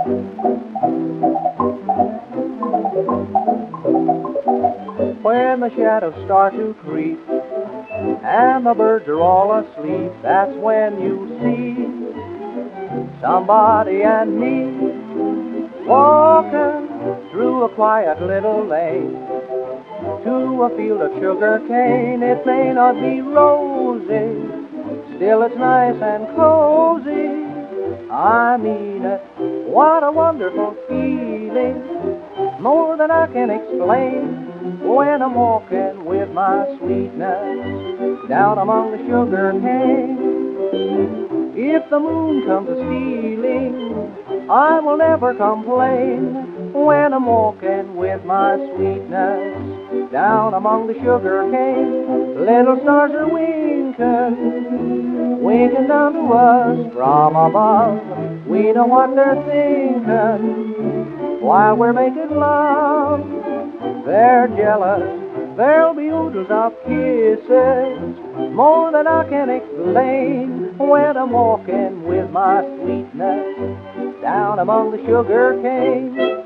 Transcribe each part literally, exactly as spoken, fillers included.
When the shadows start to creep and the birds are all asleep, that's when you see somebody and me walking through a quiet little lane to a field of sugar cane. It may not be rosy, still it's nice and cozy. I mean it, what a wonderful feeling, more than I can explain, when I'm walking with my sweetness down among the sugar cane. If the moon comes a-stealing, I will never complain, when I'm walking with my sweetness down among the sugar cane. Little stars are winking, winking down to us from above. We know what they're thinking while we're making love. They're jealous, there'll be oodles of kisses, more than I can explain, when I'm walking with my sweetness down among the sugar cane.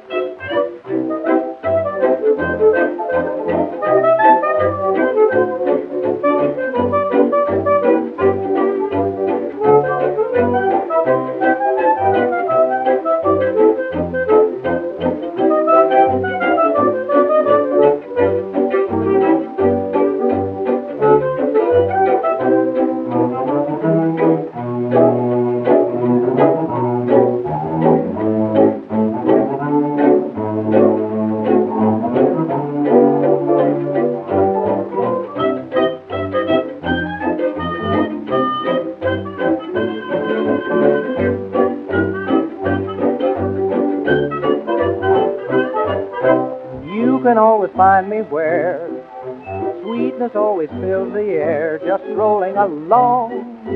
You can always find me where sweetness always fills the air, just strolling along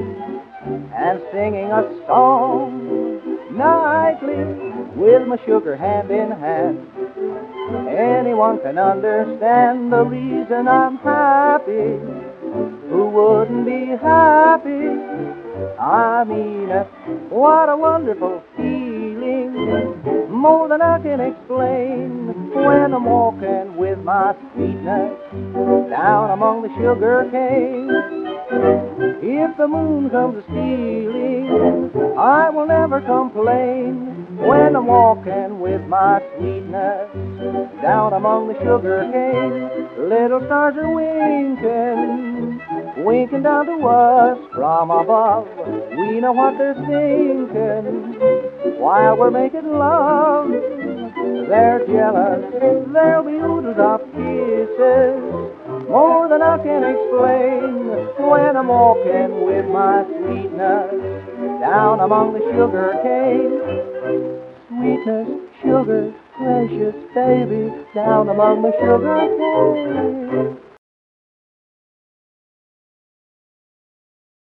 and singing a song nightly with my sugar hand in hand. Anyone can understand the reason I'm happy. Who wouldn't be happy? I mean it, what a wonderful feeling, more than I can explain, when I'm walking with my sweetness down among the sugar cane. If the moon comes a-stealing, I will never complain, when I'm walking with my sweetness down among the sugar cane. Little stars are winking, winking down to us from above. We know what they're thinking while we're making love. They're jealous, there'll be oodles of kisses, more than I can explain, when I'm walking with my sweetness down among the sugar cane. Sweetness, sugar, precious baby, down among the sugar cane.